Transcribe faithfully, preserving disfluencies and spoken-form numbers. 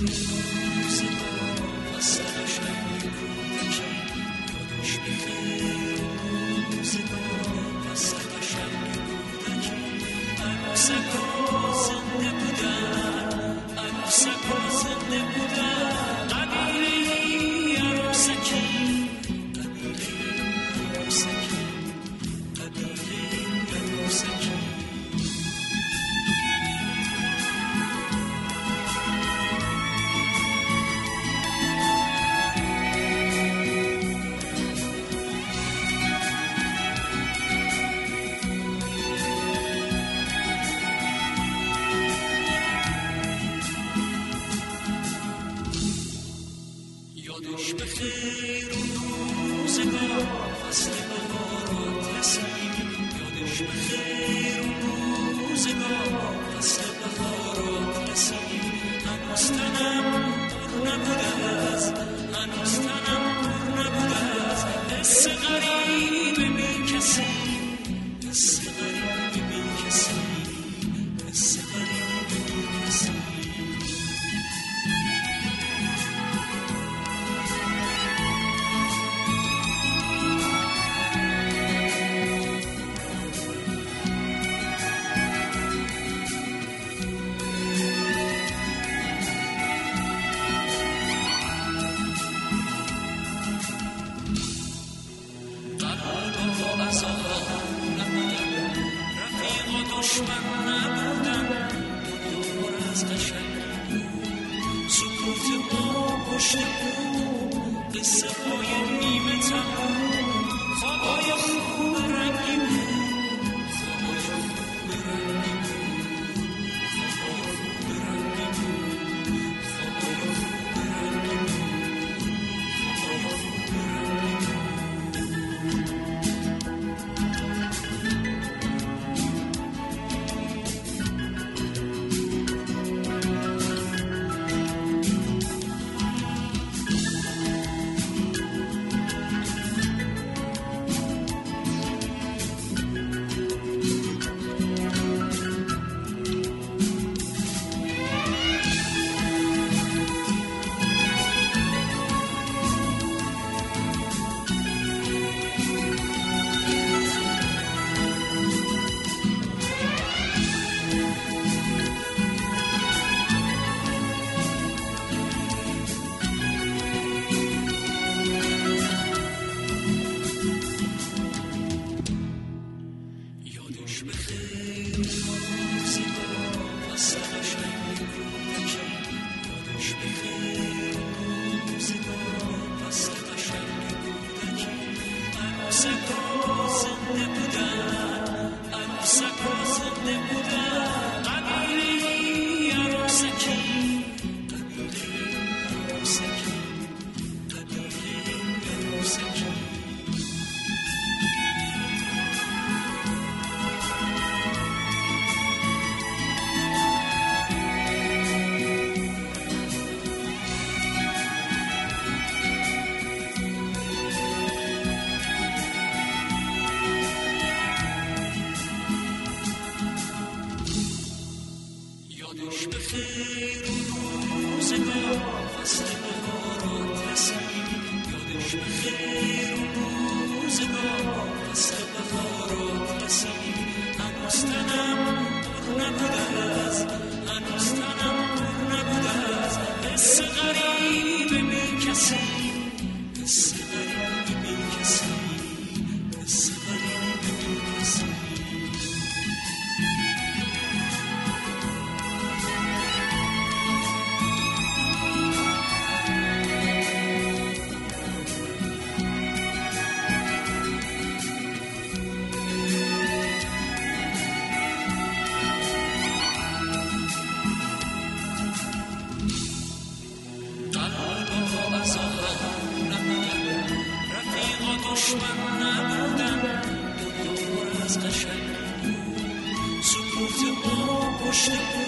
یادش بخیر اون روزگار فصل بهارات رسید، یادش بخیر اون روزگار فصل بهارات رسید. هنوز تنم پر نبوده از هنوز تنم پر نبوده از حس غریب بی کسی، حس غریب بی کسی، حس غریب بی کسی. دشمن نبودن دور از قشنگی بود، سکوت ما پشت بود، قصه های نیمه تموم، خوابای خوب رنگی بود، خوابای خوب رنگی بود، خوابای خوب رنگی بود، خوابای خوب رنگی بود، خوابای خوب رنگی بود. یادش بخیر روزگار فصل قشنگ کودکی، یادش بخیر روزگار فصل قشنگ کودکی. عروسک‌ها زنده بودن، عروسک‌ها زنده بودن، قبیله‌ای عروسکی، قبیله‌ای عروسکی، قبیله‌ای عروسکی. یادش بخیر اون روزگار فصل بهارات رسید، یادش بخیر اون روزگار فصل بهارات رسید. هنوز تنم پر نبوده از هنوز تنم پر نبوده از حس غریب بی کسی، حس غریب بی کسی، حس غریب بی کسی. دشمن نبودن دور از قشنگی بود، سکوت ما پشت بود.